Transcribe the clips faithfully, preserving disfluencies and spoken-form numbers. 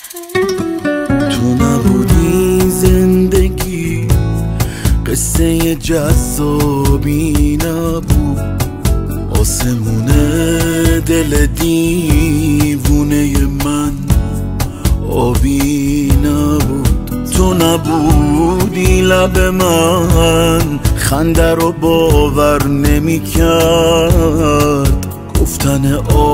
تو نبودی زندگی قصه جذابی نبود، آسمونه دل دیوونه من آبی نبود. تو نبودی لب من خنده رو باور نمی کرد، گفتن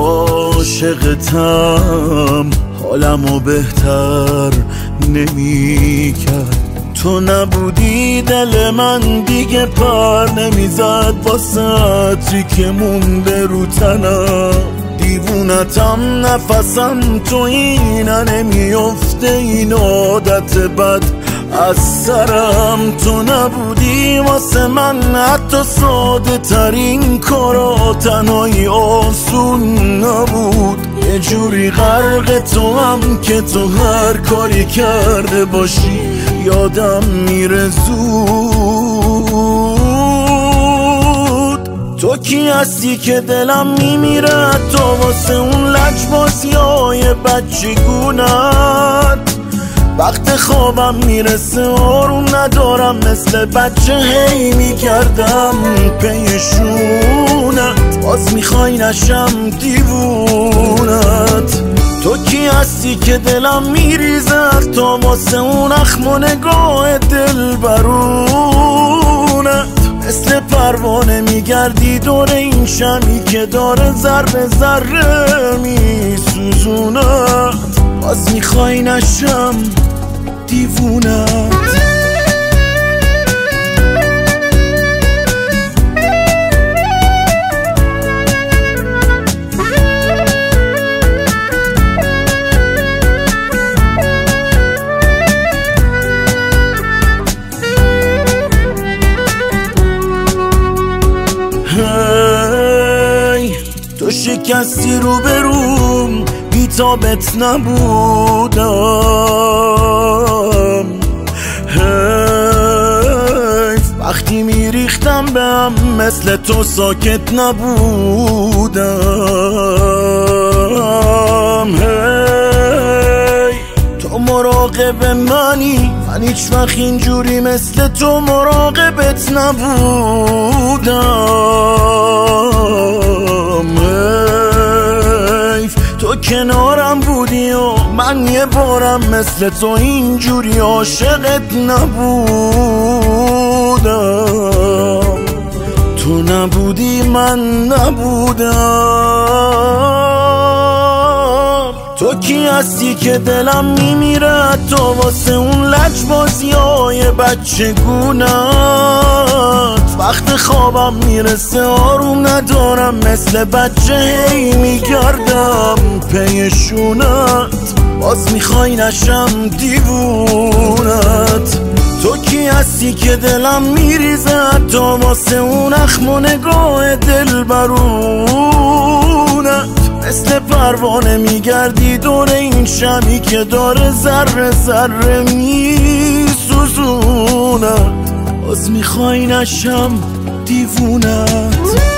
عاشقتم حالمو بهتر نمی کرد. تو نبودی دل من دیگه پر نمیزد واسه عطری که مونده رو تنم، دیوونتم نفسم تو اینه نمیفته این عادت بد از سرم. تو نبودی واسه من حتی ساده ترین کارا تنهایی آسون نبود، یه جوری غرق تو هم که تو هر کاری کرده باشی یادم میره زود. تو کی هستی که دلم میمیره تو واسه اون لجبازی های بچگونت، وقت خوابم میرسه آروم ندارم مثل بچه هی میکردم پیشونت، باز میخوای نشم دیوونت. تو کی هستی که دلم میریزد تا واسه اون اخم و نگاه دل برونت، مثل پروانه میگردی دور این شمی که داره ذره ذره میسوزونت، باز میخوای نشم دیوونت. تو شکستی رو بروم بی‌تابت نبودم، حیف وقتی میریختم به هم مثل تو ساکت نبودم. هی تو مراقب منی من هیچ وقت اینجوری مثل تو مراقبت نبودم. تو کنارم بودی و من یه بارم مثل تو اینجوری عاشقت نبودم. تو نبودی من نبودم. تو کی هستی که دلم میمیره تو واسه اون لجبازی های بچگونت، وقت خوابم میرسه آروم ندارم مثل بچه هی میگردم پیشونت، باز میخوای نشم دیوونت. تو کی هستی که دلم میریزه تا واسه اون اخم و نگاه دل برونت، مثل پروانه میگردی دور این شمی که داره ذره ذره میسوزونت، باز میخوای نشم دیوونت.